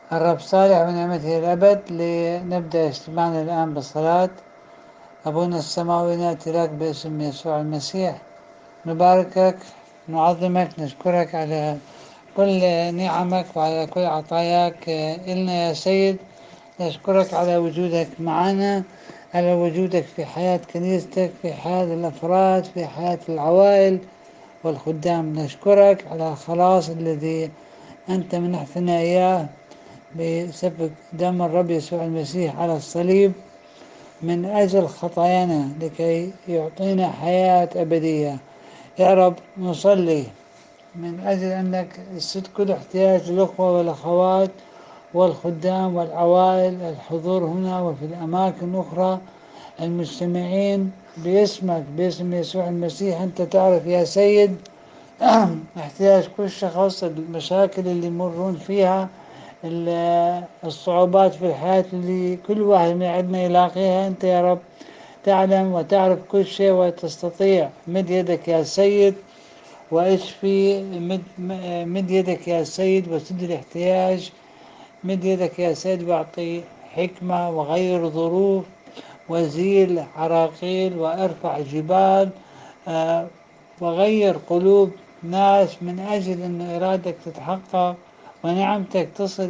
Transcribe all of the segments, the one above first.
الرب صالح ونعمته الأبد. لنبدأ اجتماعنا الآن بالصلاة. أبونا السماوي نأتي لك باسم يسوع المسيح، نباركك، نعظمك، نشكرك على كل نعمك وعلى كل عطاياك إلنا يا سيد. نشكرك على وجودك معنا، على وجودك في حياة كنيستك، في حياة الأفراد، في حياة العوائل والخدام. نشكرك على الخلاص الذي أنت منحتنا إياه بسبب دم الرب يسوع المسيح على الصليب من أجل خطايانا لكي يعطينا حياة أبدية. يا رب نصلي من أجل أنك تسد كل احتياج الأخوة والأخوات والخدام والعوائل الحضور هنا وفي الأماكن الأخرى المجتمعين باسمك، باسم يسوع المسيح. أنت تعرف يا سيد احتياج كل شخص، المشاكل اللي يمرون فيها، الصعوبات في الحياة اللي كل واحد من عندنا يلاقيها. أنت يا رب تعلم وتعرف كل شيء وتستطيع. مد يدك يا سيد واشفي، مد يدك يا سيد وسد الاحتياج. مد يدك يا سيد واعطي حكمة وغير ظروف وزيل عراقيل وارفع جبال، وغير قلوب ناس من أجل أن إرادتك تتحقق ونعمتك تصل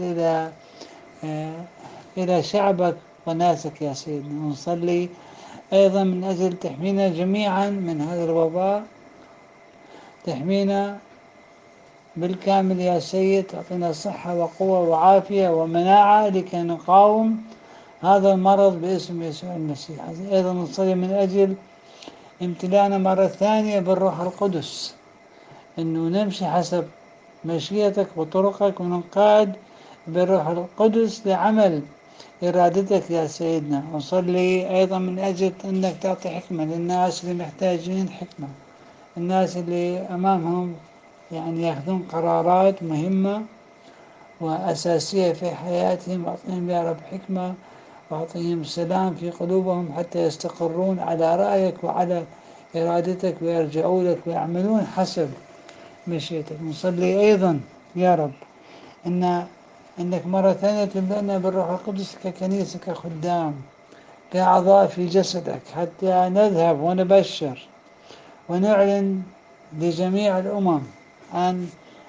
إلى شعبك وناسك يا سيدنا. ونصلي أيضا من أجل تحمينا جميعا من هذا الوباء، تحمينا بالكامل يا سيد، تعطينا صحة وقوة وعافية ومناعة لكي نقاوم هذا المرض باسم يسوع المسيح. أيضا نصلي من أجل امتلانا مرة ثانية بالروح القدس، أنه نمشي حسب مشيئتك وطرقك وننقاد بالروح القدس لعمل إرادتك يا سيدنا. ونصلي أيضا من أجل أنك تعطي حكمة للناس اللي محتاجين حكمة، الناس اللي أمامهم يعني يأخذون قرارات مهمة وأساسية في حياتهم. أعطيهم يا رب حكمة وأعطيهم سلام في قلوبهم حتى يستقرون على رأيك وعلى إرادتك ويرجعوا لك ويعملون حسب مشيئتك. نصلي أيضا يا رب أنك مرة ثانية تملأنا بالروح القدس ككنيسة، كخدام، كأعضاء في جسدك، حتى نذهب ونبشر ونعلن لجميع الأمم عن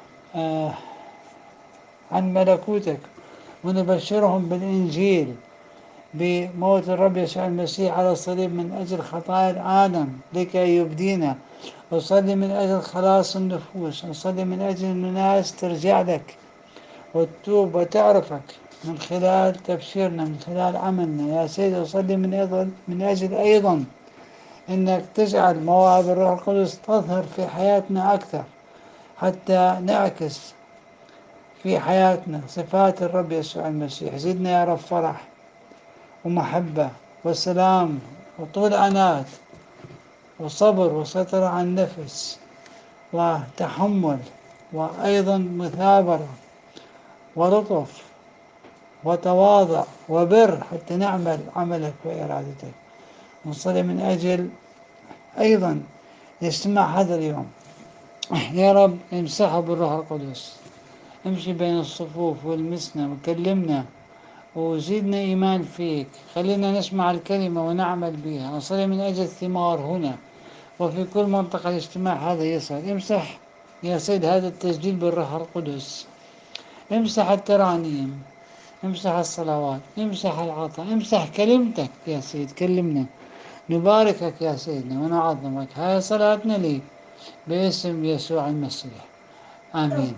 عن ملكوتك، ونبشرهم بالإنجيل بموت الرب يسوع المسيح على الصليب من أجل خطايا العالم لكي يبدينا. وصلي من أجل خلاص النفوس، وصلي من أجل أن الناس ترجع لك وتتوب وتعرفك من خلال تبشيرنا، من خلال عملنا يا سيدي. وصلي من أجل أيضا أنك تجعل مواهب الروح القدس تظهر في حياتنا أكثر حتى نعكس في حياتنا صفات الرب يسوع المسيح. زدنا يا رب فرح ومحبة وسلام وطول أنات وصبر وستر عن نفس وتحمل، وأيضا مثابرة ولطف وتواضع وبر حتى نعمل عملك وإرادتك. نصلي من أجل أيضا يستمع هذا اليوم يا رب، امسحه بالروح القدس، امشي بين الصفوف والمسنا وكلمنا وزيدنا إيمان فيك، خلينا نسمع الكلمة ونعمل بها. نصلي من أجل الثمار هنا وفي كل منطقة الاجتماع هذا يصل. امسح يا سيد هذا التسجيل بالروح القدس، امسح الترانيم، امسح الصلوات، امسح العطاء، امسح كلمتك يا سيد. كلمنا، نباركك يا سيدنا ونعظمك. هاي صلاتنا لي باسم يسوع المسيح، آمين.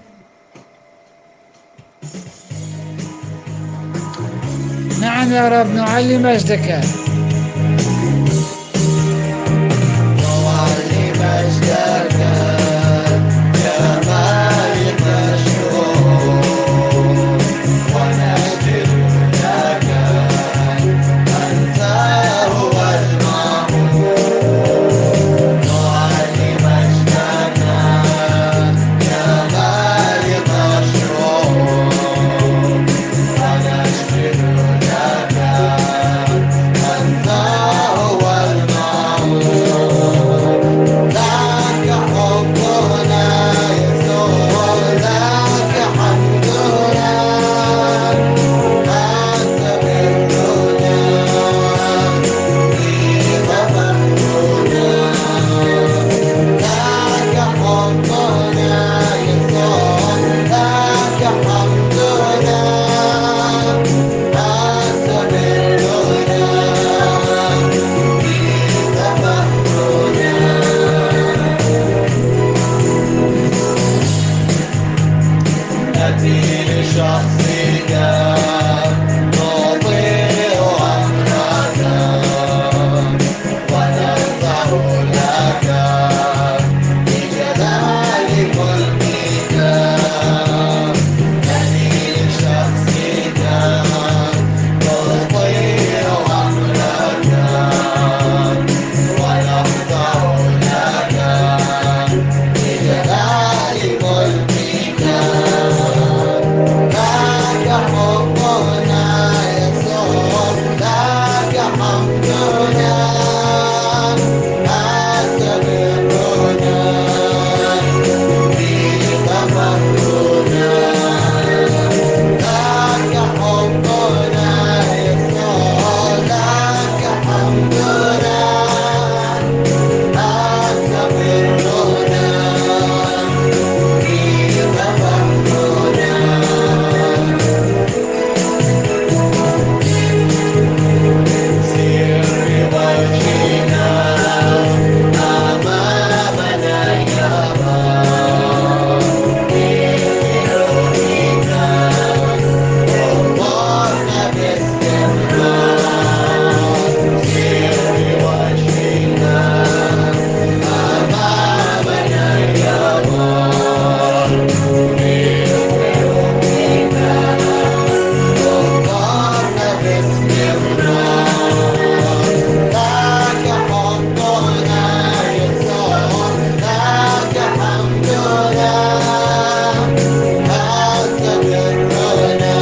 نعم يا رب، نعلي مجدك. نعلي مجدك يا مالك الشؤون، ونسجد لك أنت هو المعبود. نعلي مجدك يا مالك الشؤون، ونسجد لك حمدنا أنت برنا فيك فخرنا نأتي لشخصك نطيع أمرك ونخضع لك بجلال ملكك نأتي لشخصك نطيع أمرك ونخضع لك بجلال ملكك لك حبنا يسوع لك حمدنا أنت برنا فيك فخرنا لك حبنا يسوع لك حمدنا أنت برنا فيك فخرنا سير وجهنا أمامنا يا رب بحلولك وانظرنا باستمرار سير وجهنا أمامنا يا رب بحلولك وانظرنا باستمرار لك حمدنا يسوع لك حمدنا أنت برنا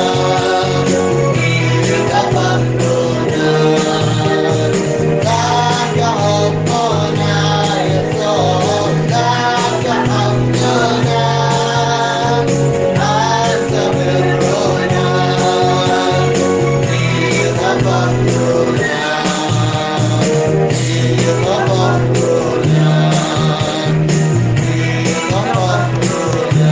فيك فخرنا لك حمدنا يسوع لك حمدنا أنت برنا فيك فخرنا فيك فخرنا فيك فخرنا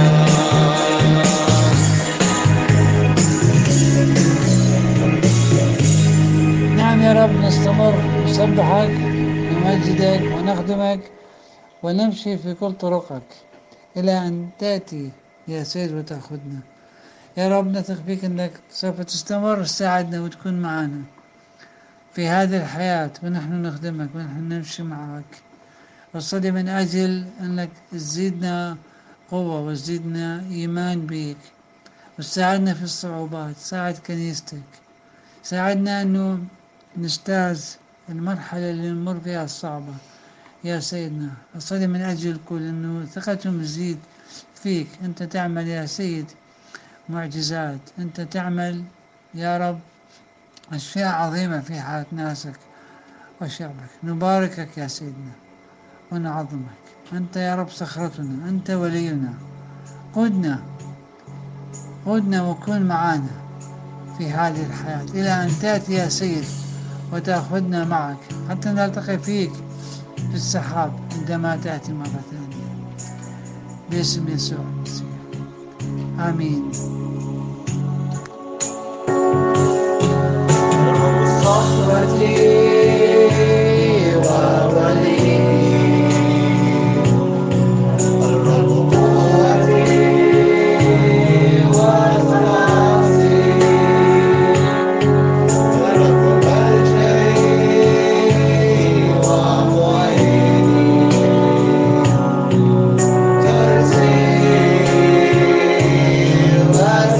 نعم يا رب، نستمر نسبحك نمجدك ونخدمك ونمشي في كل طرقك إلى أن تأتي يا سيد وتأخذنا. يا رب نثق فيك أنك سوف تستمر تساعدنا وتكون معنا في هذه الحياة ونحن نخدمك ونحن نمشي معك. وصلي من أجل أنك تزيدنا قوة وتزيدنا إيمان بيك وتساعدنا في الصعوبات. ساعد كنيستك، ساعدنا أنه نجتاز المرحلة اللي نمر فيها الصعبة يا سيدنا. أصلي من أجل الكل أنه ثقتهم تزيد فيك. أنت تعمل يا سيد معجزات، أنت تعمل يا رب أشياء عظيمة في حياة ناسك وشعبك. نباركك يا سيدنا ونعظمك. أنت يا رب صخرتنا، أنت ولينا. قدنا وكن معنا في هذه الحياة إلى أن تأتي يا سيد وتأخذنا معك حتى نلتقي فيك في السحاب عندما تأتي مرة ثانية، باسم يسوع المسيح، آمين. صخرتي وولي الرب قوتي وخلاصي الرب ملجئي ومعيني ترسي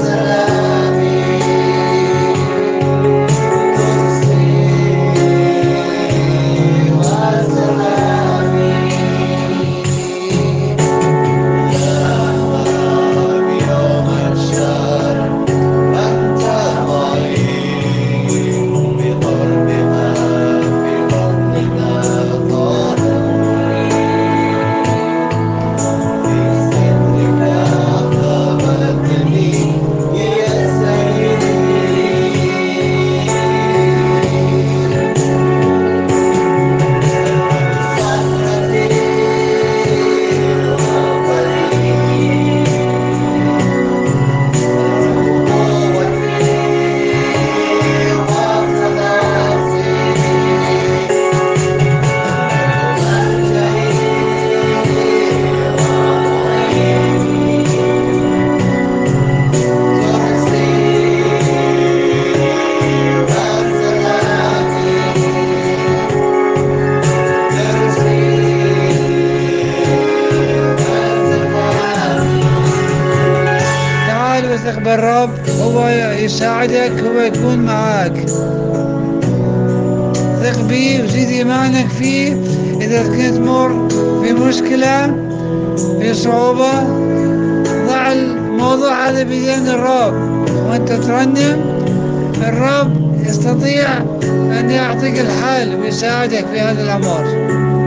الرب هو يساعدك، هو يكون معك. ثق بيه وزيد إيمانك فيه. إذا كنت تمر في مشكلة، في صعوبة، ضع الموضوع هذا بيدين الرب وأنت ترنم. الرب يستطيع أن يعطيك الحل ويساعدك في هذا الأمر.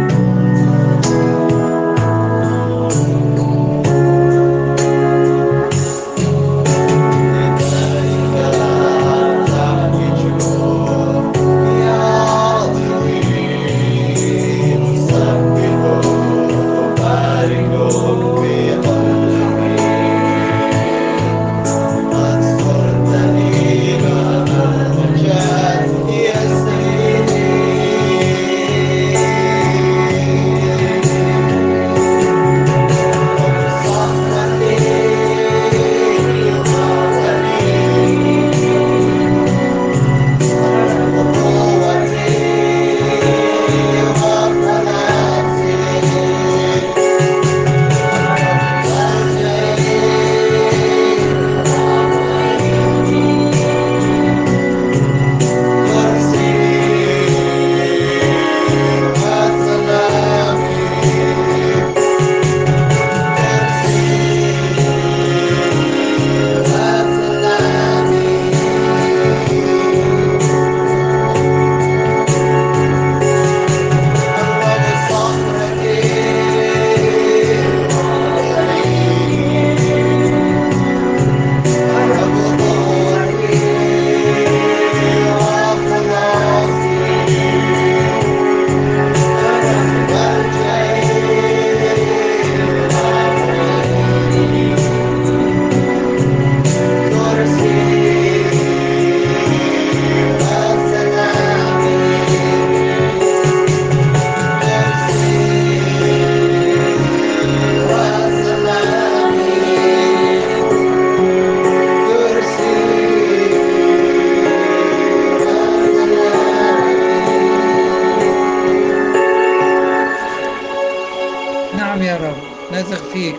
نعم يا رب، نثق فيك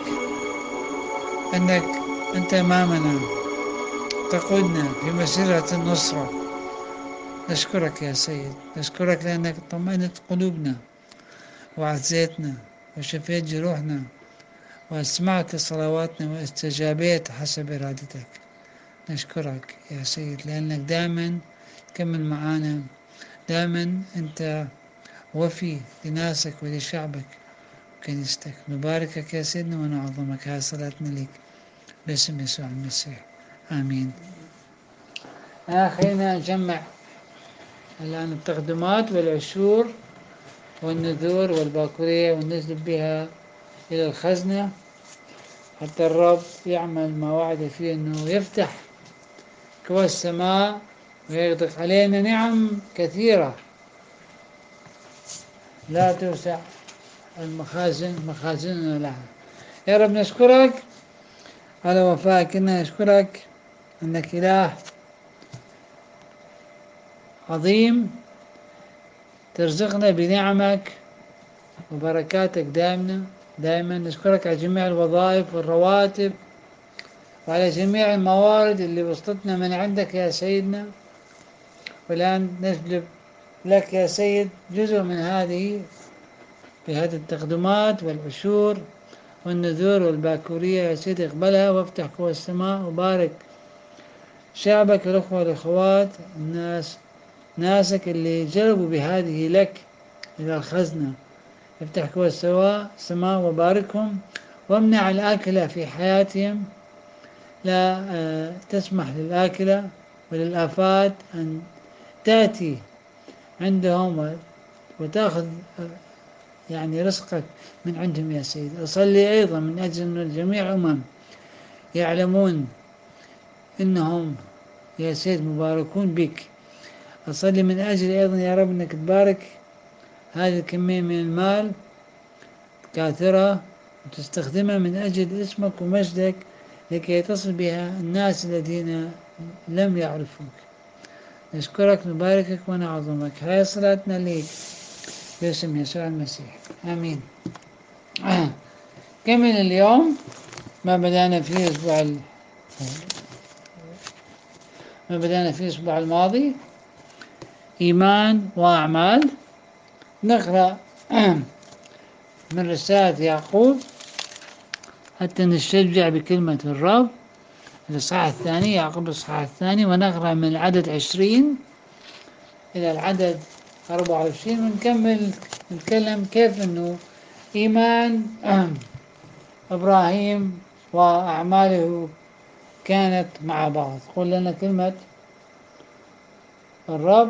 أنك أنت أمامنا تقودنا في مسيرة النصرة. نشكرك يا سيد، نشكرك لأنك طمأنت قلوبنا وعزيتنا وشفيت جروحنا وأسمعت صلواتنا واستجابيت حسب إرادتك. نشكرك يا سيد لأنك دائما تكمل معانا، دائما أنت وفي لناسك ولشعبك وكنيستك. نباركك يا سيدنا ونعظمك. هذه صلاتنا لك باسم يسوع المسيح، آمين. خلينا نجمع الآن التقدمات والعشور والنذور والباكورية ونجلب بها إلى الخزنة حتى الرب يعمل ما وعد فيه أنه يفتح كوى السماء ويغدق علينا نعم كثيرة لا توسع مخازننا لها. يا رب نشكرك على وفائك، إنا نشكرك أنك إله عظيم ترزقنا بنعمك وبركاتك دائما. نشكرك على جميع الوظائف والرواتب وعلى جميع الموارد اللي وصلتنا من عندك يا سيدنا، والآن نجلب لك يا سيد جزء من هذه بهذه التقدمات والعشور والنذور والباكورية. يا سيدي اقبلها وافتح قوى السماء وبارك شعبك الأخوة والأخوات، ناسك اللي جلبوا بهذه لك إلى الخزنة. افتح قوى السماء وباركهم وامنع الآكلة في حياتهم، لا تسمح للآكلة وللآفات أن تأتي عندهم وتأخذ يعني رزقك من عندهم يا سيد. أصلي أيضا من أجل أن الجميع يعلمون إنهم يا سيد مباركون بك. أصلي من أجل أيضا يا رب أنك تبارك هذه الكمية من المال كاثرة وتستخدمها من أجل اسمك ومجدك لكي تصل بها الناس الذين لم يعرفوك. نشكرك نباركك ونعظمك. هاي صلاتنا ليك باسم يسوع المسيح، آمين. كمل اليوم ما بدأنا فيه أسبوع ما بدأنا فيه الأسبوع الماضي، إيمان وأعمال. نقرأ من رسالة يعقوب حتى نستشجع بكلمة الرب، الإصحاح الثاني، يعقوب الإصحاح الثاني، ونقرأ من العدد 20 إلى العدد 24، ونكمل نتكلم كيف أنه إيمان إبراهيم وأعماله كانت مع بعض. قل لنا كلمة الرب.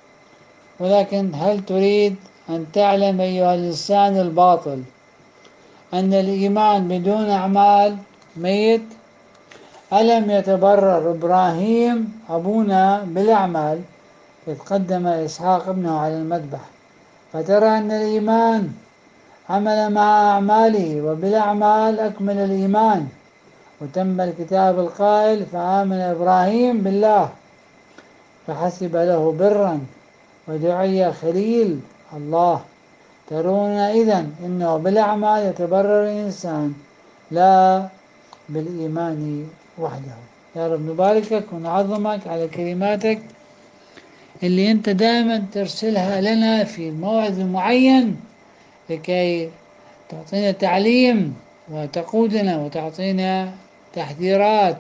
ولكن هل تريد أن تعلم أيها الإنسان الباطل أن الإيمان بدون أعمال ميت؟ ألم يتبرر إبراهيم أبونا بالأعمال إذ قدم إسحاق ابنه على المذبح؟ فترى أن الإيمان عمل مع أعماله، وبالأعمال أكمل الإيمان. وتم الكتاب القائل: فآمن إبراهيم بالله فحسب له برا ودعي خليل الله. ترون إذن أنه بالأعمال يتبرر الإنسان لا بالإيمان وحده. يا رب نباركك ونعظمك على كلماتك اللي أنت دائما ترسلها لنا في موعد معين لكي تعطينا تعليم وتقودنا وتعطينا تحذيرات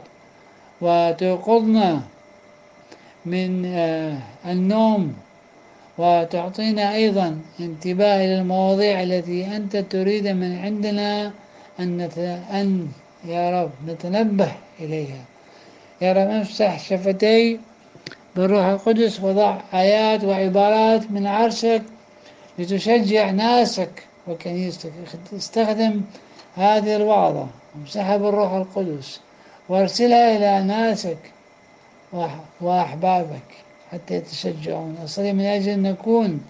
وتوقظنا من النوم، وتعطينا أيضا انتباه إلى المواضيع التي أنت تريد من عندنا أن يا رب نتنبه إليها. يا رب امسح شفتي بالروح القدس، وضع آيات وعبارات من عرشك لتشجع ناسك وكنيستك. استخدم هذه الوعظة وامسحها بالروح القدس وارسلها إلى ناسك وأحبابك حتى يتشجعون. أصلي من أجل أن نكون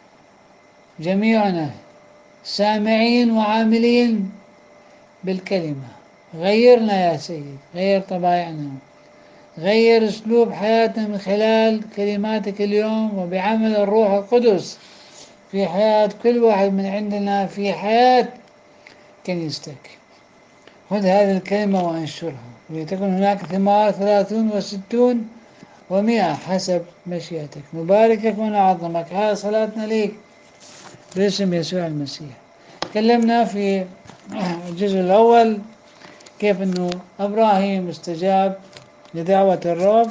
جميعنا سامعين وعاملين بالكلمة. غيرنا يا سيد، غير طبائعنا، غير أسلوب حياتنا من خلال كلماتك اليوم وبعمل الروح القدس في حياة كل واحد من عندنا، في حياة كنيستك. خذ هذه الكلمة وانشرها لتكن هناك ثمار 30 و60 و100 حسب مشيئتك. نباركك ونعظمك. هذا صلاتنا ليك باسم يسوع المسيح. تكلمنا في الجزء الأول كيف أنه إبراهيم استجاب لدعوة الرب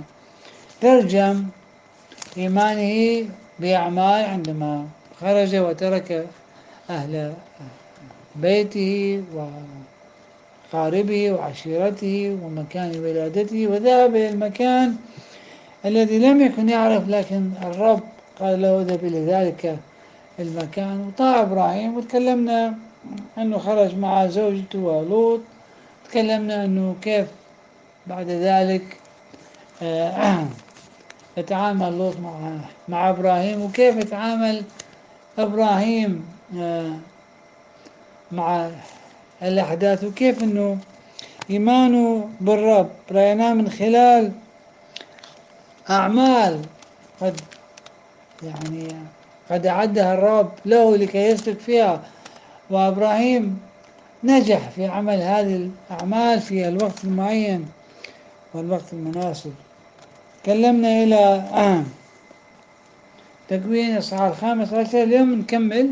وترجم إيمانه بأعمال عندما خرج وترك أهل بيته وقاربه وعشيرته ومكان ولادته وذهب إلى المكان الذي لم يكن يعرف، لكن الرب قال له اذهب إلى ذلك المكان. وطاع إبراهيم. وتكلمنا أنه خرج مع زوجته ولوط. تكلمنا أنه كيف بعد ذلك يتعامل لوط مع إبراهيم، وكيف يتعامل إبراهيم مع الأحداث، وكيف أنه إيمانه بالرب رأيناه من خلال أعمال قد أعدها الرب له لكي يسلك فيها. وإبراهيم نجح في عمل هذه الأعمال في الوقت المعين والوقت المناسب. تكلمنا إلى تكوين الإصحاح 15. اليوم نكمل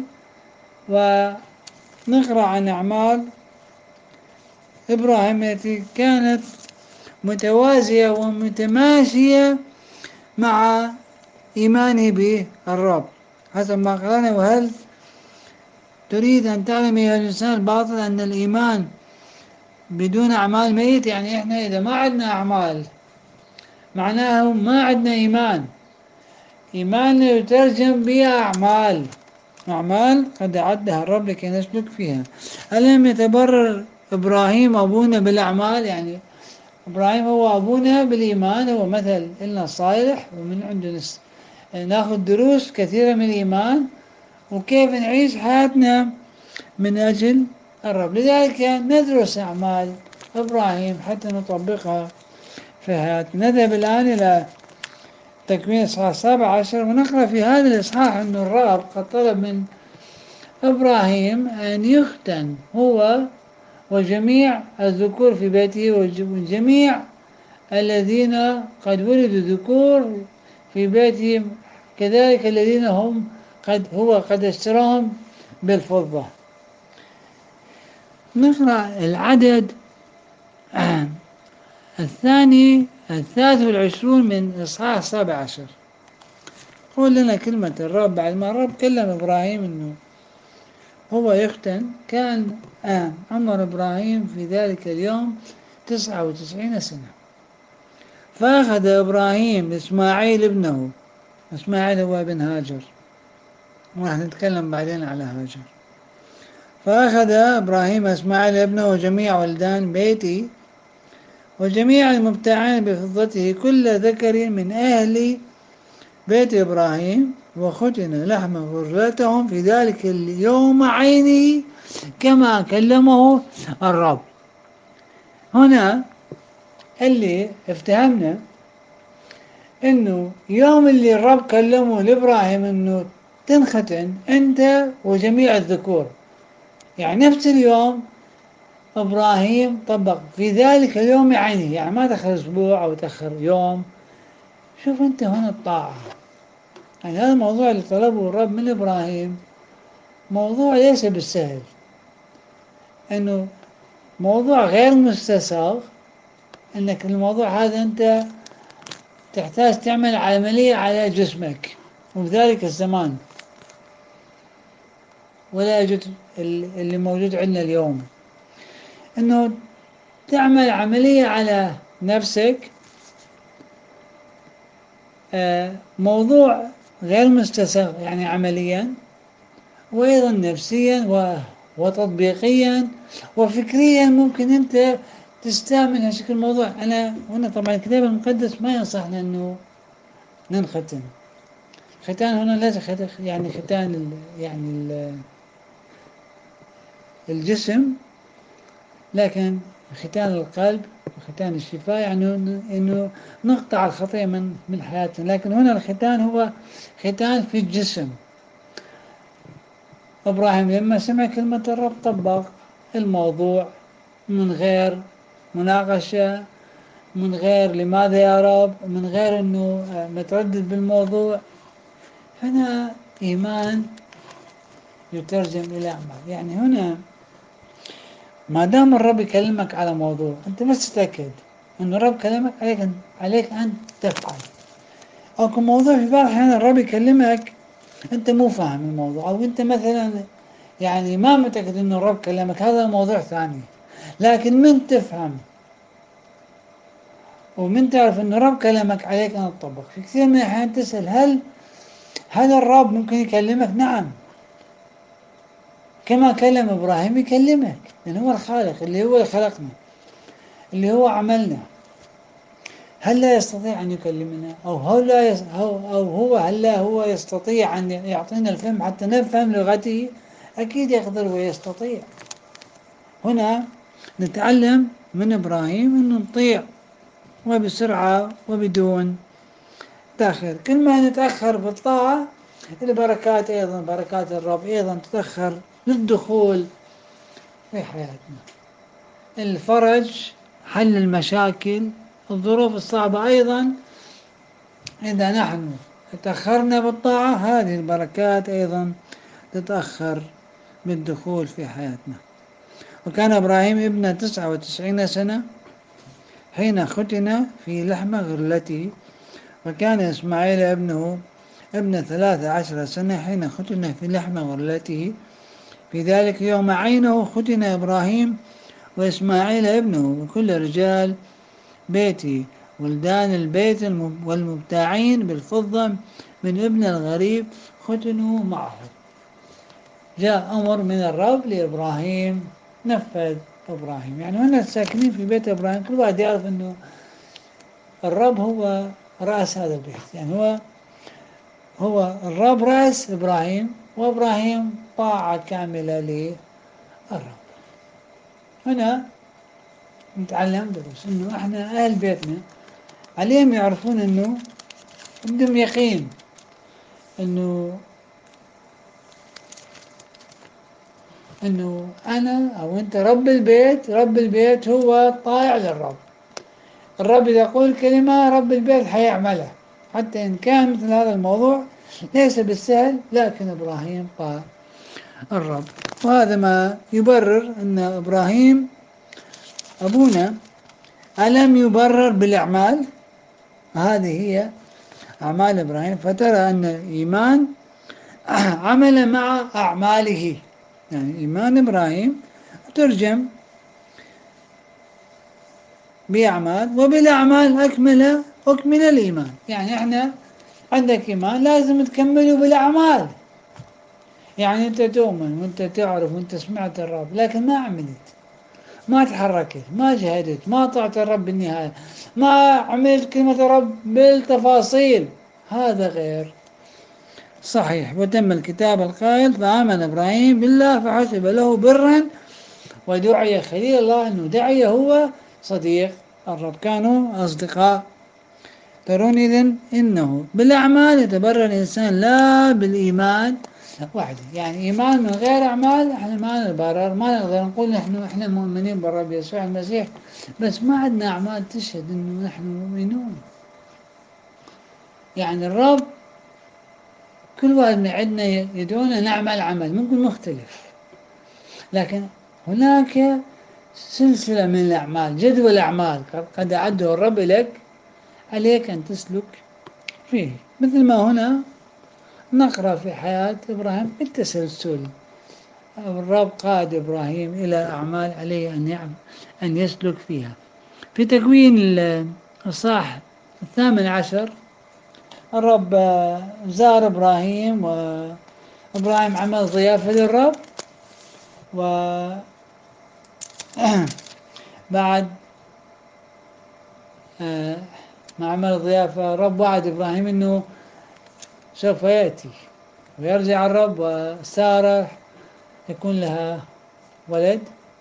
ونقرأ عن أعمال إبراهيم التي كانت متوازية ومتماشية مع إيمانه بالرب حسب ما قرأنا. وهل تريد أن تعلم يا الإنسان الباطل أن الإيمان بدون أعمال ميت؟ يعني إحنا إذا ما عندنا أعمال معناه ما عندنا إيمان. إيماننا يترجم بأعمال، أعمال قد أعدها الرب لكي نسلك فيها. ألم يتبرر إبراهيم أبونا بالأعمال؟ يعني إبراهيم هو أبونا بالإيمان، هو مثل لنا صالح، ومن عنده ناخذ دروس كثيرة من الإيمان وكيف نعيش حياتنا من أجل الرب. لذلك ندرس أعمال إبراهيم حتى نطبقها في حياتنا. نذهب الآن إلى تكوين إصحاح 17 ونقرأ في هذا الإصحاح أن الرب قد طلب من إبراهيم أن يختن هو وجميع الذكور في بيته وجميع الذين قد ولدوا ذكور في بيتهم، كذلك الذين هم قد اشتراهم بالفضة. نقرأ العدد الثاني 23 من إصحاح 17. قول لنا كلمة الرب بعد ما الرب كلم إبراهيم إنه هو يختن. كان عمر إبراهيم في ذلك اليوم 99 سنة. فأخذ إبراهيم إسماعيل ابنه، إسماعيل هو ابن هاجر، وراح نتكلم بعدين على هاجر. فأخذ إبراهيم إسماعيل ابنه وجميع ولدان بيته وجميع المبتاعين بفضته كل ذكر من أهل بيت إبراهيم، وختن لحم غرتهم في ذلك اليوم عينه كما كلمه الرب. هنا اللي افتهمنا انه يوم اللي الرب كلمه لابراهيم انه تنختن انت وجميع الذكور، يعني نفس اليوم ابراهيم طبق في ذلك اليوم عينه، يعني ما تأخر اسبوع او تأخر يوم. شوف انت هنا الطاعة، يعني هذا الموضوع اللي طلبه الرب من ابراهيم موضوع ليس بالسهل، انه موضوع غير مستساغ، انك الموضوع هذا انت تحتاج تعمل عملية على جسمك وفي ذلك الزمان، ولا يوجد اللي موجود عندنا اليوم، انه تعمل عملية على نفسك. موضوع غير مستساغ يعني عمليا وايضا نفسيا وتطبيقيا وفكريا. ممكن انت تستعمل هالشكل الموضوع. انا هنا طبعا الكتاب المقدس ما ينصحنا انه ننختن. الختان هنا ليس يعني ختان الجسم، لكن ختان القلب وختان الشفاء، يعني انه نقطع الخطية من حياتنا. لكن هنا الختان هو ختان في الجسم. ابراهيم لما سمع كلمة الرب طبق الموضوع من غير مناقشة، من غير لماذا يا رب، من غير انه متردد بالموضوع. هنا ايمان يترجم الى اعمال. يعني هنا ما دام الرب يكلمك على موضوع انت بس تتاكد انه الرب كلمك، عليك ان تفعل. اكو موضوع في بعض الاحيان الرب يكلمك انت مو فاهم الموضوع، او انت مثلا يعني ما متاكد انه الرب كلمك، هذا موضوع ثاني. لكن من تفهم ومن تعرف انه الرب كلمك عليك ان تطبق. في كثير من الاحيان تسال هل الرب ممكن يكلمك؟ نعم، كما كلم ابراهيم يكلمك، لانه هو الخالق اللي هو خلقنا اللي هو عملنا. هل لا يستطيع أن يكلمنا؟ هل لا هو يستطيع أن يعطينا الفهم حتى نفهم لغته؟ أكيد يقدر ويستطيع. هنا نتعلم من إبراهيم أن نطيع وبسرعة وبدون تأخير. كل ما نتأخر بالطاعة البركات أيضا، بركات الرب أيضا تتأخر للدخول في حياتنا. الفرج، حل المشاكل، الظروف الصعبة أيضا إذا نحن تأخرنا بالطاعة هذه البركات أيضا تتأخر بالدخول في حياتنا. وكان إبراهيم ابن 99 سنة حين ختن في لحم غرلته، وكان إسماعيل ابنه ابن 13 سنة حين ختن في لحم غرلته. في ذلك يوم عينه ختن إبراهيم وإسماعيل ابنه وكل رجال بيتي ولدان البيت والمبتاعين بالفضة من ابن الغريب ختنوا معه. جاء أمر من الرب لإبراهيم، نفذ إبراهيم. يعني هنا الساكنين في بيت إبراهيم كل واحد يعرف أنه الرب هو رأس هذا البيت، يعني هو الرب رأس إبراهيم، وإبراهيم طاعة كاملة للرب. هنا نتعلم دروس أنه إحنا أهل بيتنا عليهم يعرفون أنه عندهم يقين أنه أنا أو أنت رب البيت هو طائع للرب. الرب إذا يقول كلمة رب البيت حيعملها، حتى إن كان مثل هذا الموضوع ليس بالسهل، لكن إبراهيم قال الرب. وهذا ما يبرر أن إبراهيم أبونا ألم يبرر بالأعمال. هذه هي أعمال إبراهيم، فترى أن الإيمان عمل مع أعماله. يعني إيمان إبراهيم ترجم بأعمال، وبالأعمال أكمل الإيمان. يعني إحنا عندك إيمان لازم تكمله بالأعمال. يعني أنت تؤمن وأنت تعرف وأنت سمعت الرب، لكن ما عملت، ما تحركت، ما جهدت، ما طعت الرب بالنهاية، ما عملت كلمة الرب بالتفاصيل، هذا غير صحيح. وتم الكتاب القائل فآمن إبراهيم بالله فحسب له برا ودعي خليل الله، أنه دعي هو صديق الرب، كانوا أصدقاء. ترون إذن إنه بالأعمال يتبرر الإنسان لا بالإيمان وحده. يعني إيمان من غير أعمال إحنا ما نتبرر، ما نقدر نقول إحنا مؤمنين بالرب يسوع المسيح بس ما عندنا أعمال تشهد إنه نحن مؤمنون. يعني الرب كل واحد من عندنا يدعونا نعمل عمل ممكن مختلف، لكن هناك سلسلة من الأعمال، جدول أعمال قد أعده الرب لك، عليك أن تسلك فيه. مثل ما هنا نقرأ في حياة إبراهيم بالتسلسل، الرب قاد إبراهيم إلى أعمال عليه أن يسلك فيها. في تكوين الإصحاح 18 الرب زار إبراهيم، وإبراهيم عمل ضيافة للرب، وبعد ما عمل ضيافة الرب وعد إبراهيم أنه سوف يأتي ويرجع الرب، وسارة يكون لها ولد.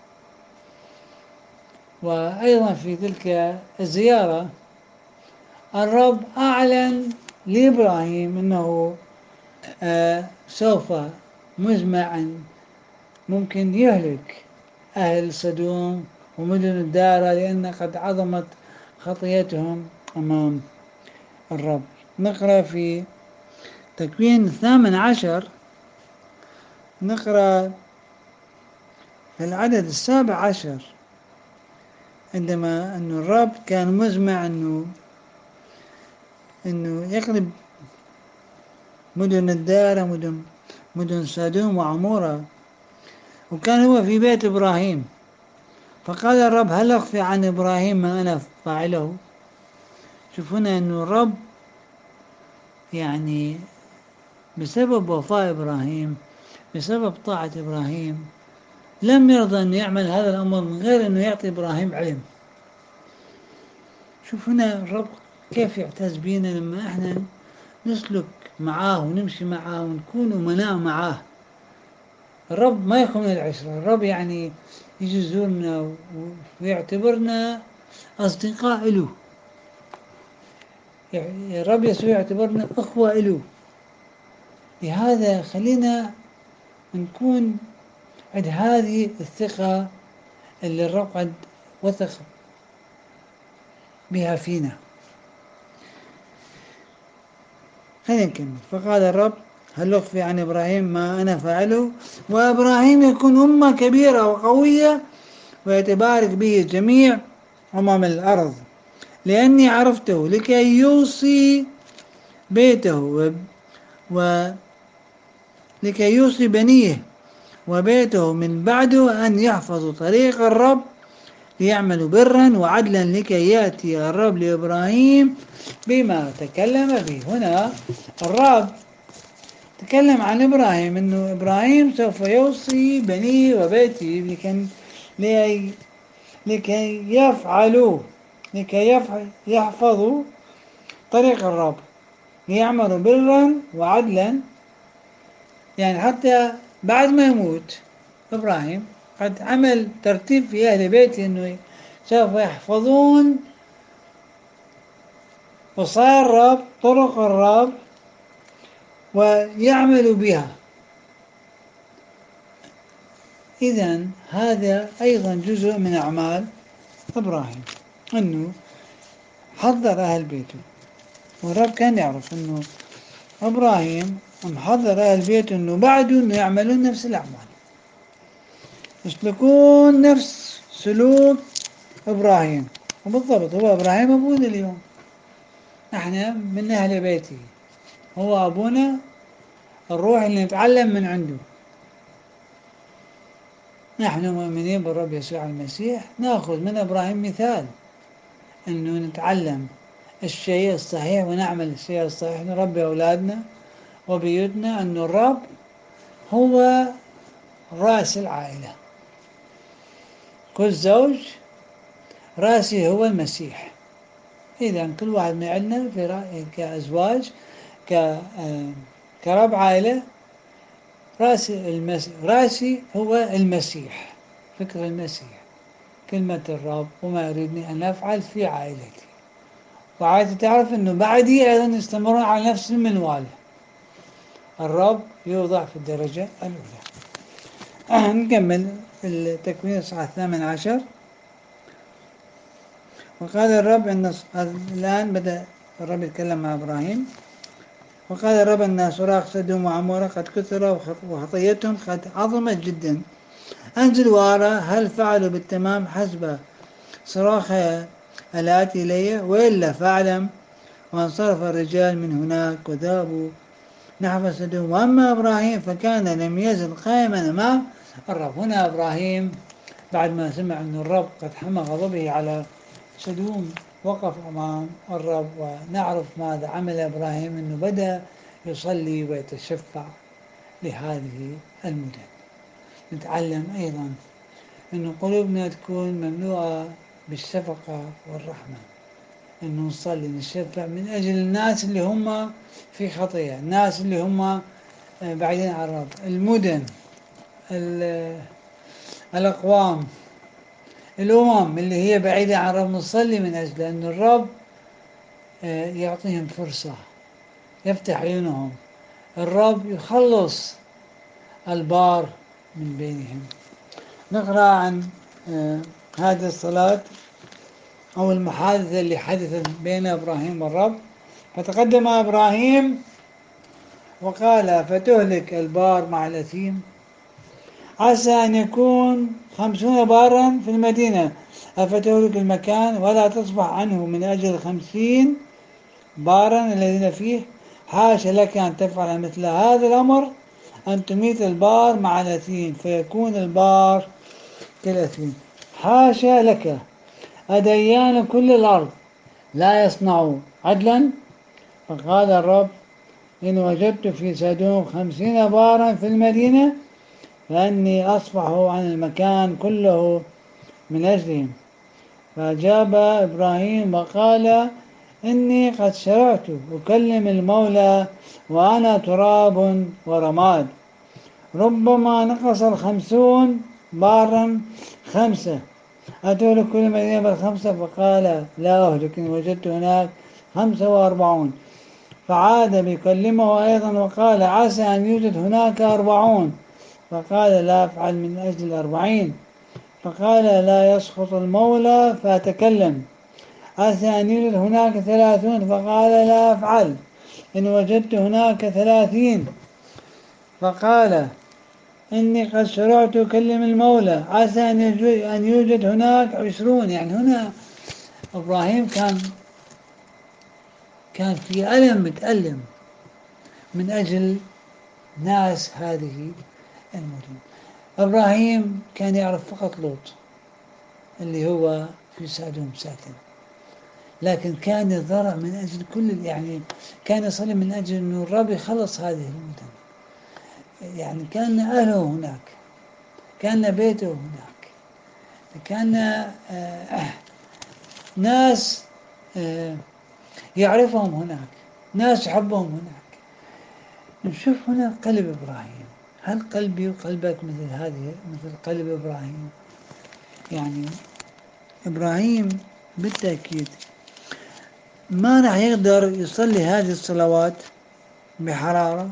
وأيضا في تلك الزيارة الرب أعلن لإبراهيم أنه سوف مزمع ممكن يهلك أهل سدوم ومدن الدارة، لأن قد عظمت خطيتهم أمام الرب. نقرأ في تكوين 18، نقرأ في العدد 17، عندما أن الرب كان مزمع أنه يقلب مدن الدارة، مدن سدوم وعمورة، وكان هو في بيت إبراهيم. فقال الرب هل أخفي عن إبراهيم ما أنا فاعله؟ شوف هنا أن الرب يعني بسبب وفاء إبراهيم، بسبب طاعة إبراهيم، لم يرضى أن يعمل هذا الأمر من غير أنه يعطي إبراهيم علم. شوف هنا الرب كيف يعتز بينا لما احنا نسلك معاه ونمشي معاه ونكون أمناء معاه. الرب ما يخون العشرة، الرب يعني يجي يزورنا ويعتبرنا أصدقاء له. يعني الرب يسوع يعتبرنا أخوة له. لهذا خلينا نكون عند هذه الثقة اللي الرب قد وثق بها فينا. خلينا نكمل. فقال الرب هل أخفي عن إبراهيم ما أنا فاعله؟ وإبراهيم يكون أمة كبيرة وقوية ويتبارك به جميع الأرض، لأني عرفته لكي يوصي بيته ولكي يوصي بنيه وبيته من بعده أن يحفظوا طريق الرب ليعملوا برا وعدلا، لكي يأتي الرب لإبراهيم بما تكلم به. هنا الرب تكلم عن إبراهيم أنه إبراهيم سوف يوصي بنيه وبيته لكي يحفظوا طريق الرب ليعملوا برا وعدلا. يعني حتى بعد ما يموت إبراهيم قد عمل ترتيب في أهل بيته أنه سوف يحفظون وصايا الرب، طرق الرب، ويعملوا بها. إذن هذا أيضا جزء من أعمال إبراهيم، أنه حضر أهل بيته. والرب كان يعرف أنه إبراهيم محضر أهل بيته أنه بعده أنه يعملون نفس الأعمال، يسلكون نفس سلوك إبراهيم. وبالضبط هو إبراهيم أبونا اليوم، احنا من أهل بيته، هو أبونا الروح اللي نتعلم من عنده. نحن مؤمنين بالرب يسوع المسيح نأخذ من إبراهيم مثال أنه نتعلم الشيء الصحيح ونعمل الشيء الصحيح، نربي أولادنا وبيوتنا أن الرب هو رأس العائلة. كل زوج رأسه هو المسيح. إذا كل واحد من عندنا في كأزواج كرب عائلة رأسي هو المسيح، فكر المسيح، كلمة الرب وما يريدني أن أفعل في عائلتي. وعايز تعرف أنه بعدي أيضا يستمرون على نفس المنوال، الرب يوضع في الدرجة الأولى. نكمل التكوين الصحة 18. وقال الرب أن الآن بدأ الرب يتكلم مع إبراهيم. وقال الرب أن صراخ سدوم وعمورة قد كثر وخطيتهم قد عظمت جدا. أنزل وأرى هل فعلوا بالتمام حسب صراخ الآتي إلي، وإلا فاعلم. وانصرف الرجال من هناك وذهبوا نحو سدوم. وأما إبراهيم فكان لم يزل قائما مع الرب. هنا إبراهيم بعد ما سمع أن الرب قد حمى غضبه على سدوم وقف أمام الرب. ونعرف ماذا عمل إبراهيم، أنه بدأ يصلي ويتشفع لهذه المدن. نتعلم أيضا أن قلوبنا تكون مملوءة بالشفقة والرحمة، أنه نصلي نشفع من أجل الناس اللي هم في خطية، الناس اللي هم بعيدين عن الرب، المدن، الأقوام، الأمم اللي هي بعيدة عن الرب، نصلي من أجل أن الرب يعطيهم فرصة، يفتح عيونهم، الرب يخلص البار من بينهم. نقرأ عن هذه الصلاة أو المحادثة اللي حدثت بين إبراهيم والرب. فتقدم إبراهيم وقال فتهلك البار مع الأثيم، عسى أن يكون 50 بارا في المدينة، أفتهلك المكان ولا تصبح عنه من أجل 50 بارا الذين فيه. حاشا لك أن تفعل مثل هذا الأمر، أن تميت البار مع الأثيم فيكون البار كالأثيم. حاشا لك، أديان كل الأرض لا يصنعوا عدلا؟ فقال الرب إن وجدت في سدوم 50 بارا في المدينة فأني أصفح عن المكان كله من أجلهم. فأجاب إبراهيم وقال إني قد شرعت أكلم المولى وأنا تراب ورماد، ربما نقص 50 بارا 5، أتهلك كل مدينة بال5؟ فقال لا أهلك، إن وجدت هناك 45. فعاد بيكلمه أيضا وقال عسى أن يوجد هناك 40. فقال لا أفعل من أجل 40. فقال لا يسخط المولى فأتكلم. عسى أن يوجد هناك 30. فقال لا أفعل إن وجدت هناك 30. فقال إني قد شرعت أكلم المولى، عسى أن يوجد هناك 20. يعني هنا إبراهيم كان في ألم، متألم من أجل ناس هذه المدن. إبراهيم كان يعرف فقط لوط اللي هو في سادوم ساكن، لكن كان يتضرع من أجل كل، يعني كان يصلي من أجل أن الرب يخلص هذه المدن. يعني كان أهله هناك، كان بيته هناك، كان ناس يعرفهم هناك، ناس يحبهم هناك. نشوف هنا قلب إبراهيم. هل قلبي وقلبك مثل قلب إبراهيم؟ يعني إبراهيم بالتأكيد ما راح يقدر يصلي هذه الصلوات بحرارة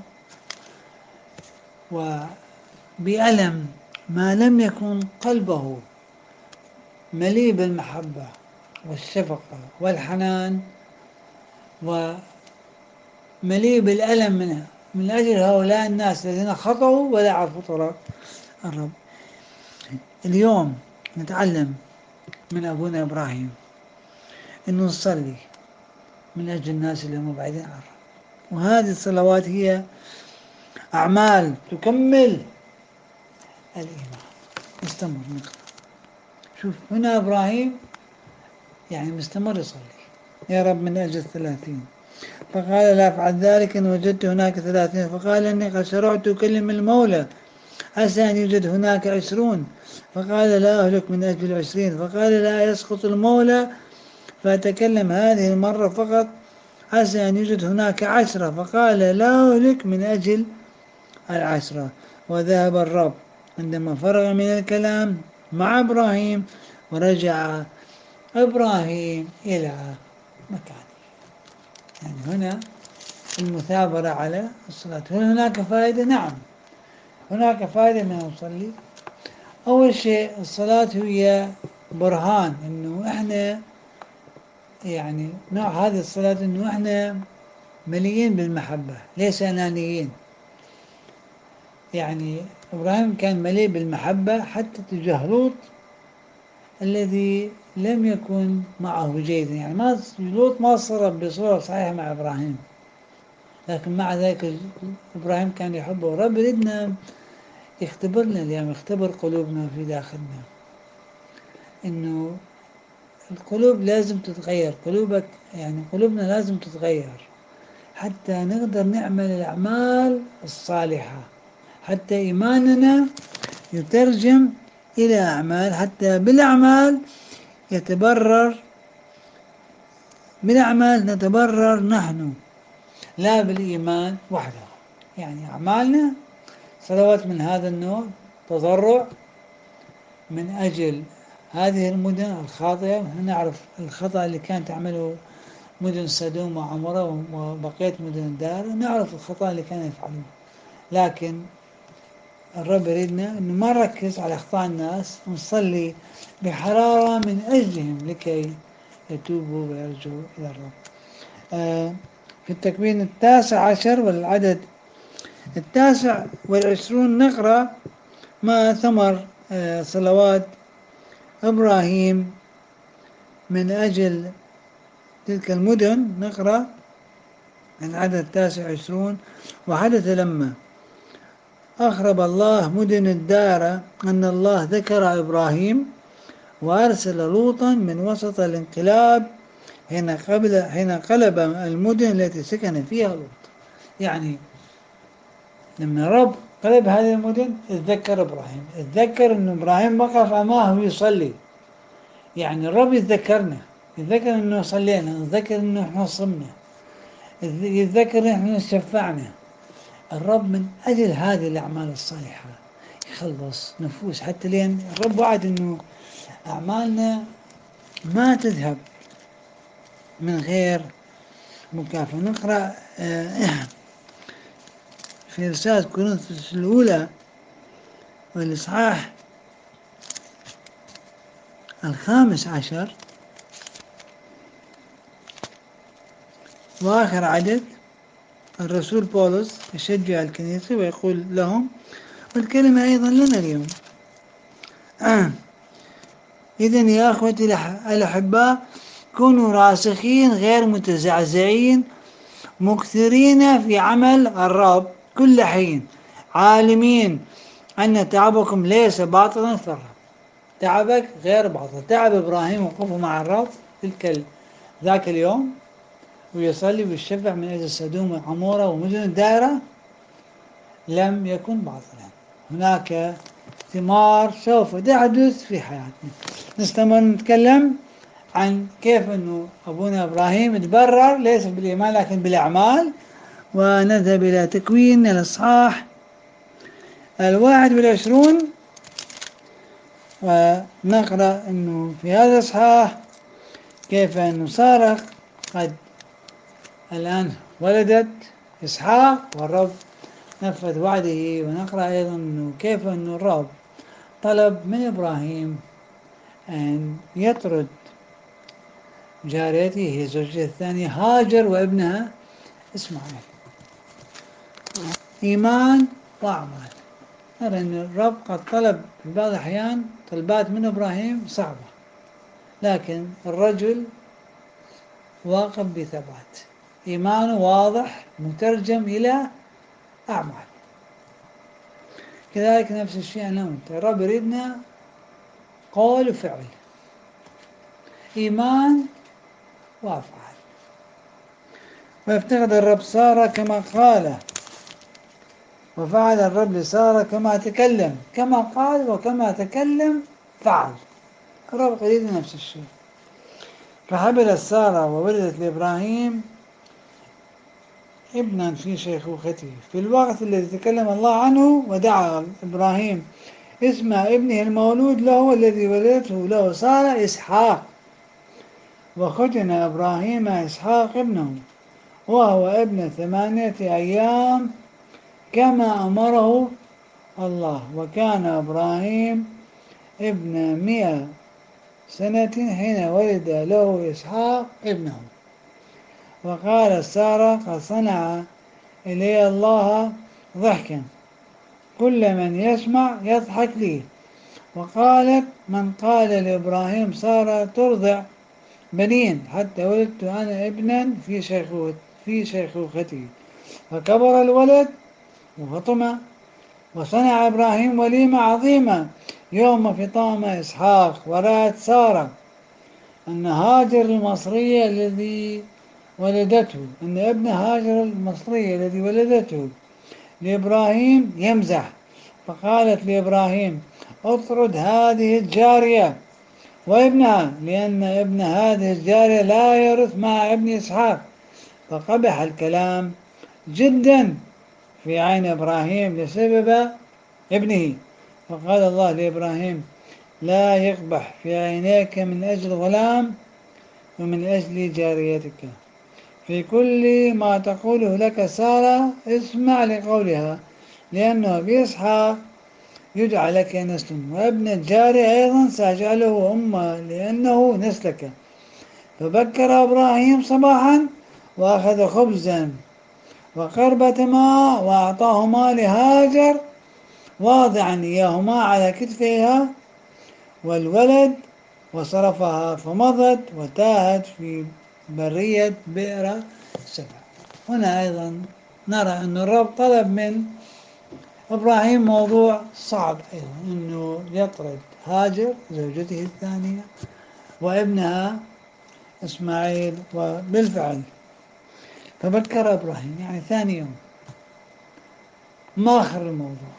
وبألم ما لم يكن قلبه مليء بالمحبة والشفقة والحنان، ومليء بالألم من أجل هؤلاء الناس الذين خطأوا ولا عرفوا طرق الرب. اليوم نتعلم من أبونا إبراهيم أنه نصلي من أجل الناس اللي هم بعيدين عن الرب، وهذه الصلوات هي أعمال تكمل الإيمان. نستمر نقرأ. شوف هنا إبراهيم يعني مستمر يصلي، يا رب من أجل 30. فقال لا أفعل ذلك إن وجدت هناك 30. فقال إني قد شرعت أكلم المولى، عسى أن يوجد هناك 20. فقال لا أهلك من أجل 20. فقال لا يسقط المولى فأتكلم هذه المرة فقط، عسى أن يوجد هناك 10. فقال لا أهلك من أجل 10. وذهب الرب عندما فرغ من الكلام مع إبراهيم، ورجع إبراهيم إلى مكانه. يعني هنا المثابرة على الصلاة. هل هناك فائدة؟ نعم، هناك فائدة من نصلي. أول شيء الصلاة هي برهان إنه إحنا يعني نوع هذه الصلاة إنه إحنا مليين بالمحبة، ليس أنانيين. يعني إبراهيم كان مليء بالمحبة حتى تجاه لوط الذي لم يكن معه جيدا. يعني لوط ما صرف بصورة صحيحة مع إبراهيم، لكن مع ذلك إبراهيم كان يحبه. الرب يريدنا يختبرنا اليوم، يختبر قلوبنا في داخلنا، إنه القلوب لازم تتغير. قلوبك يعني قلوبنا لازم تتغير حتى نقدر نعمل الأعمال الصالحة، حتى إيماننا يترجم إلى أعمال، حتى بالأعمال يتبرر، بالأعمال نتبرر نحن، لا بالإيمان وحده. يعني أعمالنا صلوات من هذا النوع، تضرع من أجل هذه المدن الخاطئة. نعرف الخطأ اللي كانت تعمله مدن سدوم وعمورة وبقية مدن الدار، نعرف الخطأ اللي كانوا يفعلوه. لكن الرب يريدنا أنه ما نركز على أخطاء الناس، ونصلي بحرارة من أجلهم لكي يتوبوا ويرجعوا إلى الرب. في التكوين 19 والعدد 29 نقرأ ما ثمر صلوات إبراهيم من أجل تلك المدن. نقرأ العدد 29. وحدث لما أخرب الله مدن الدار أن الله ذكر إبراهيم وأرسل لوطا من وسط الانقلاب حين قلب المدن التي سكن فيها لوط. يعني لما الرب قلب هذه المدن اتذكر إبراهيم، اتذكر أن إبراهيم وقف أمامه يصلي. يعني الرب يتذكرنا، يتذكر أنه صلينا، يتذكر أنه احنا صمنا، يتذكر أنه احنا شفعنا. الرب من أجل هذه الأعمال الصالحة يخلص نفوس، حتى لين الرب وعد أنه أعمالنا ما تذهب من غير مكافأة. نقرأ في رسالة كورنثوس الأولى والإصحاح 15 وآخر عدد. الرسول بولس يشجع الكنيسة ويقول لهم، والكلمة أيضا لنا اليوم: إذن يا أخوتي الأحباء كونوا راسخين غير متزعزعين، مكثرين في عمل الرب كل حين، عالمين أن تعبكم ليس باطلا في الرب. تعبك غير باطل. تعب إبراهيم وقفه مع الرب ذاك اليوم ويصلي ويشفع من أجل سدوم وعمورة ومدن الدائرة لم يكن باطلا. هناك ثمار سوف تحدث في حياتنا. نستمر نتكلم عن كيف أنه أبونا إبراهيم تبرر ليس بالإيمان لكن بالأعمال. ونذهب إلى تكوين الإصحاح 21 ونقرأ أنه في هذا الإصحاح كيف أنه سارة قد الآن ولدت إسحاق والرب نفذ وعده. ونقرأ أيضا أنه كيف أنه الرب طلب من إبراهيم أن يطرد جاريته هي زوجته الثانية هاجر وابنها إسماعيل. إيمان وأعمال. نرى أن الرب قد طلب في بعض الأحيان طلبات من إبراهيم صعبة، لكن الرجل واقف بثبات، إيمانه واضح مترجم إلى أعمال. كذلك نفس الشيء أنا وأنت، الرب يريدنا قول وفعل، إيمان وأفعال. ويفتقد الرب سارة كما قال، وفعل الرب لسارة كما تكلم، كما قال وكما تكلم فعل. الرب يريد نفس الشيء. فحبلت سارة وولدت لإبراهيم ابنا في شيخوخته في الوقت الذي تكلم الله عنه، ودعا إبراهيم اسم ابنه المولود له الذي ولدته له سارة إسحاق. وختن إبراهيم إسحاق ابنه وهو ابن 8 أيام كما أمره الله. وكان إبراهيم ابن 100 سنة حين ولد له إسحاق ابنه. وقال سارة قد صنع إلي الله ضحكا، كل من يسمع يضحك لي. وقالت من قال لإبراهيم سارة ترضع بنين حتى ولدت أنا ابنا في شيخوختي. فكبر الولد وفطم، وصنع إبراهيم وليمة عظيمة يوم فطام إسحاق. ورأت سارة أن هاجر المصرية الذي ولدته، أن ابن هاجر المصرية الذي ولدته لإبراهيم يمزح، فقالت لإبراهيم اطرد هذه الجارية وابنها، لأن ابن هذه الجارية لا يرث مع ابن إسحاق. فقبح الكلام جدا في عين إبراهيم لسبب ابنه. فقال الله لإبراهيم لا يقبح في عينيك من أجل غلام ومن أجل جاريتك. في كل ما تقوله لك سارة اسمع لقولها، لأنه بإسحاق يدعى لك نسل، وابن الجارية أيضا سأجعله أمة لأنه نسلك. فبكر إبراهيم صباحا وأخذ خبزا وقربة ماء وأعطاهما لهاجر واضعا إياهما على كتفها والولد، وصرفها فمضت وتاهت في برية بئر سبع. هنا أيضا نرى أن الرب طلب من إبراهيم موضوع صعب أيضا، أنه يطرد هاجر زوجته الثانية وابنها إسماعيل. وبالفعل فبكر إبراهيم، يعني ثاني يوم ما أخر الموضوع،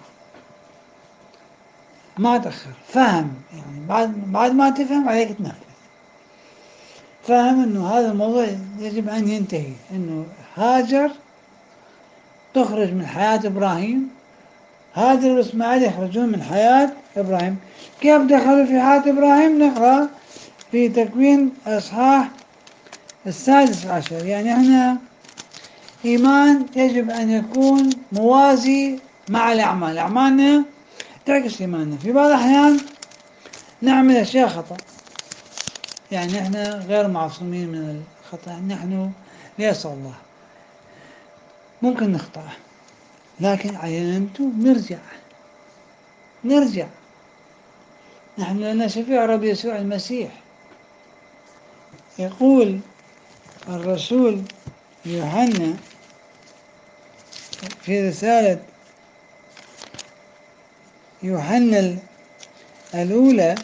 ما تأخر، فهم. يعني بعد ما تفهم عليك تنفذ. فهم أنه هذا الموضوع يجب أن ينتهي، أنه هاجر تخرج من حياة إبراهيم، هاجر وإسماعيل يخرجون من حياة إبراهيم. كيف دخلوا في حياة إبراهيم؟ نقرأ في تكوين الإصحاح 16. يعني هنا إيمان يجب أن يكون موازي مع الأعمال. أعمالنا تعكس إيماننا. في بعض الأحيان نعمل أشياء خطأ، يعني إحنا غير معصومين من الخطأ، نحن ليس الله، ممكن نخطأ، لكن علينا أن نرجع. نحن لنا شفيع رب يسوع المسيح. يقول الرسول يوحنا في رسالة يوحنا الأولى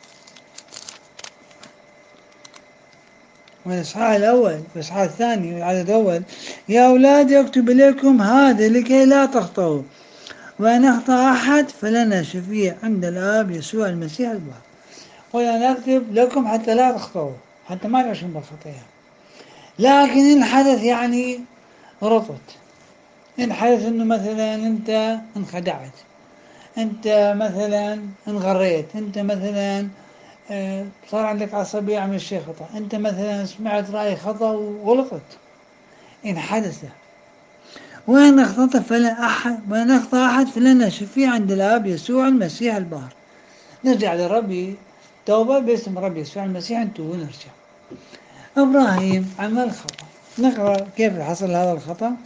والإصحاح الأول والإصحاح الثاني والعدد الأول: يا أولادي أكتب إليكم هذا لكي لا تخطئوا، وأن أخطأ أحد فلنا شفيع عند الآب يسوع المسيح البار. وأنا أكتب لكم حتى لا تخطئوا، حتى ما تعيشون بالخطيئة. لكن إن حدث يعني غلطت، إن حدث إنه مثلا أنت انخدعت، أنت مثلا انغريت، أنت مثلا صار عندك عصبية عمل شيء خطأ، أنت مثلا سمعت رأي خطأ وغلطت، إن حدث وإن أخطأ أحد فلنا شفيع عند الآب يسوع المسيح البار. نرجع للرب توبة باسم رب يسوع المسيح نتوب ونرجع. إبراهيم عمل خطأ. نقرأ كيف حصل هذا الخطأ.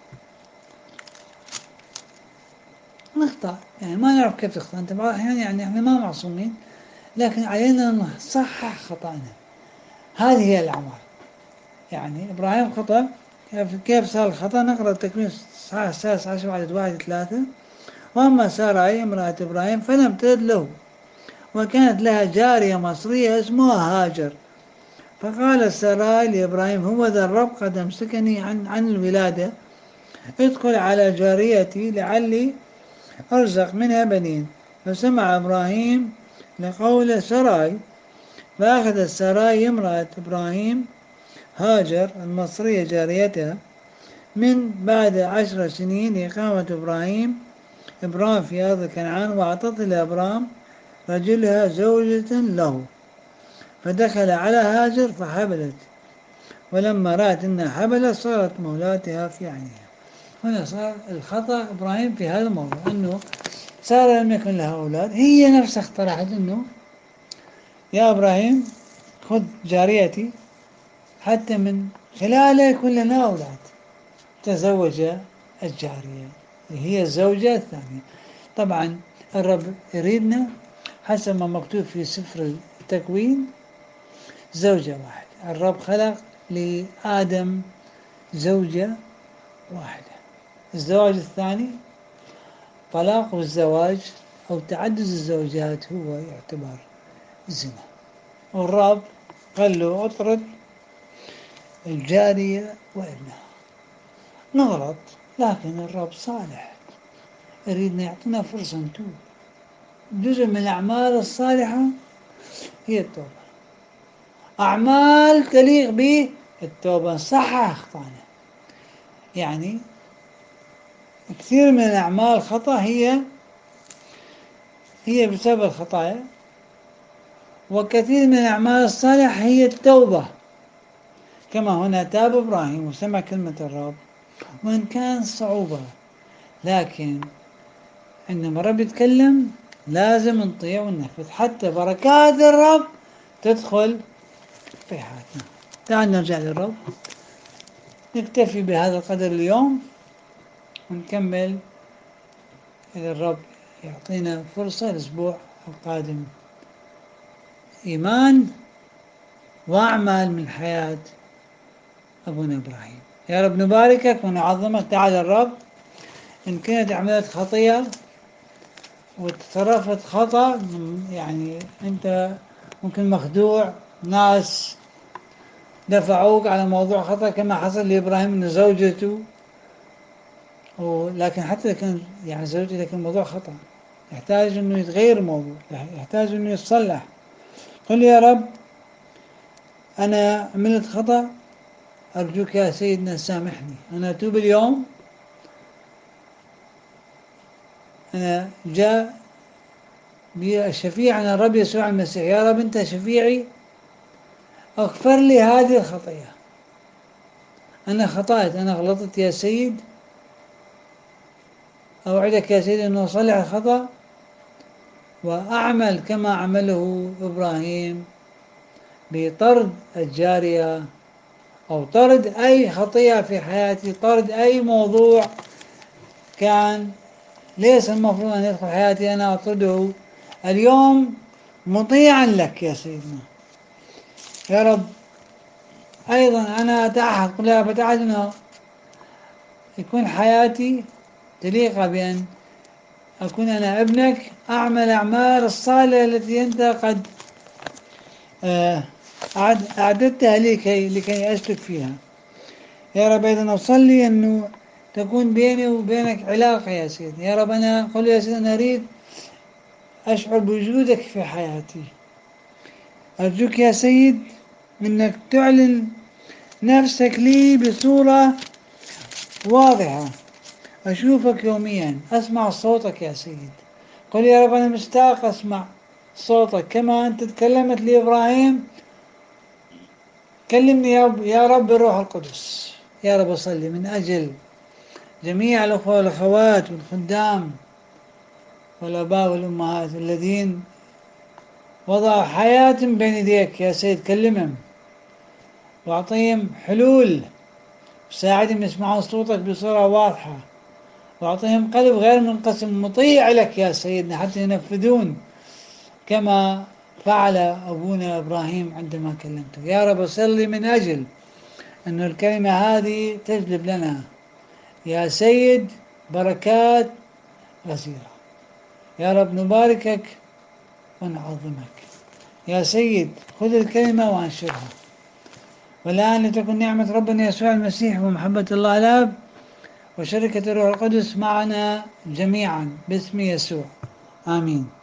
نخطأ، يعني ما نعرف كيف تخطأ. أنت بعض الأحيان يعني إحنا ما معصومين، لكن علينا أن نصحح خطأنا. هذه هي الأعمال. يعني إبراهيم خطأ. كيف صار الخطأ؟ نقرأ التكوين الإصحاح السادس عشر عدد 1-3. وأما ساراي امرأة إبراهيم فلم تلد له، وكانت لها جارية مصرية اسمها هاجر. فقال ساراي لإبراهيم: هو ذا الرب قد أمسكني عن الولادة، ادخل على جاريتي لعلي أرزق منها بنين. فسمع إبراهيم لقول ساراي، فأخذت ساراي امرأة إبراهيم هاجر المصرية جاريتها. من بعد 10 سنين إقامة إبرام في أرض كنعان، وأعطت لأبرام رجلها زوجة له، فدخل على هاجر فحبلت، ولما رأت أنها حبلت صارت مولاتها في عينها. هنا صار الخطأ إبراهيم في هذا الموضوع، أنه سارة لم يكن لها أولاد، هي نفسها اقترحت أنه يا إبراهيم خذ جاريتي حتى من خلالها يكون لنا أولاد. تزوج الجارية، هي الزوجة الثانية. طبعا الرب يريدنا حسب ما مكتوب في سفر التكوين زوجة واحدة. الرب خلق لآدم زوجة واحدة. الزواج الثاني طلاق الزواج أو تعدد الزوجات هو يعتبر زنا. والرب قال له اطرد الجارية وابنها. نغلط، لكن الرب صالح، يريدنا يعطينا فرصة نتوب. جزء من الأعمال الصالحة هي التوبة. أعمال تليق به التوبة، نصحح أخطانا. يعني كثير من الأعمال خطأ هي بسبب الخطايا، وكثير من الأعمال الصالحة هي التوبة. كما هنا تاب إبراهيم وسمع كلمة الرب، وإن كان صعوبة، لكن عندما الرب يتكلم لازم نطيع وننفذ حتى بركات الرب تدخل في حياتنا. تعال نرجع للرب. نكتفي بهذا القدر اليوم ونكمل إذا الرب يعطينا فرصة الأسبوع القادم. إيمان وأعمال من حياة أبونا إبراهيم. يا رب نباركك ونعظمك. تعالى الرب، إن كانت عملت خطية وتصرفت خطأ، يعني أنت ممكن مخدوع، ناس دفعوك على موضوع خطأ كما حصل لإبراهيم من زوجته، لكن حتى كان يعني زوجته، لكن الموضوع خطأ يحتاج أنه يتغير الموضوع، يحتاج أنه يتصلح. قل يا رب أنا عملت خطأ، أرجوك يا سيدنا سامحني، أنا أتوب اليوم. أنا جاء بي الشفيع عن الرب يسوع المسيح. يا رب أنت شفيعي، اغفر لي هذه الخطية. أنا خطأت، أنا غلطت يا سيد. أوعدك يا سيد أنه أصلح الخطأ وأعمل كما عمله إبراهيم بطرد الجارية، أو طرد أي خطية في حياتي، طرد أي موضوع كان ليس المفروض أن يدخل حياتي، أنا أطرده اليوم مطيعا لك يا سيدنا. يا رب أيضا أنا أتعهد، قل يا رب أتعهد أن يكون حياتي تليق بأن أكون أنا ابنك، أعمل أعمال الصالحة التي أنت قد أعددتها لكي أسلك فيها. يا رب أيضا أصلي أنه تكون بيني وبينك علاقة يا سيدي. يا رب أنا قل يا سيدي أنا أريد أشعر بوجودك في حياتي. أرجوك يا سيد أنك تعلن نفسك لي بصورة واضحة، أشوفك يوميا، أسمع صوتك يا سيد. قل يا رب أنا مشتاق أسمع صوتك كما أنت تكلمت لإبراهيم، كلمني يا رب بالروح القدس. يا رب أصلي من أجل جميع الأخوة والأخوات والخدام والآباء والأمهات الذين وضعوا حياتهم بين يديك يا سيد. كلمهم وأعطيهم حلول، ساعدهم يسمعون صوتك بصورة واضحة، وأعطيهم قلب غير منقسم مطيع لك يا سيدنا حتى ينفذون كما فعل أبونا إبراهيم عندما كلمته. يا رب أصلي من أجل أن الكلمة هذه تجلب لنا يا سيد بركات غزيرة. يا رب نباركك ونعظمك. يا سيد خذ الكلمة وانشرها. والآن لتكن نعمة ربنا يسوع المسيح ومحبة الله الآب وشركة الروح القدس معنا جميعا باسم يسوع، آمين.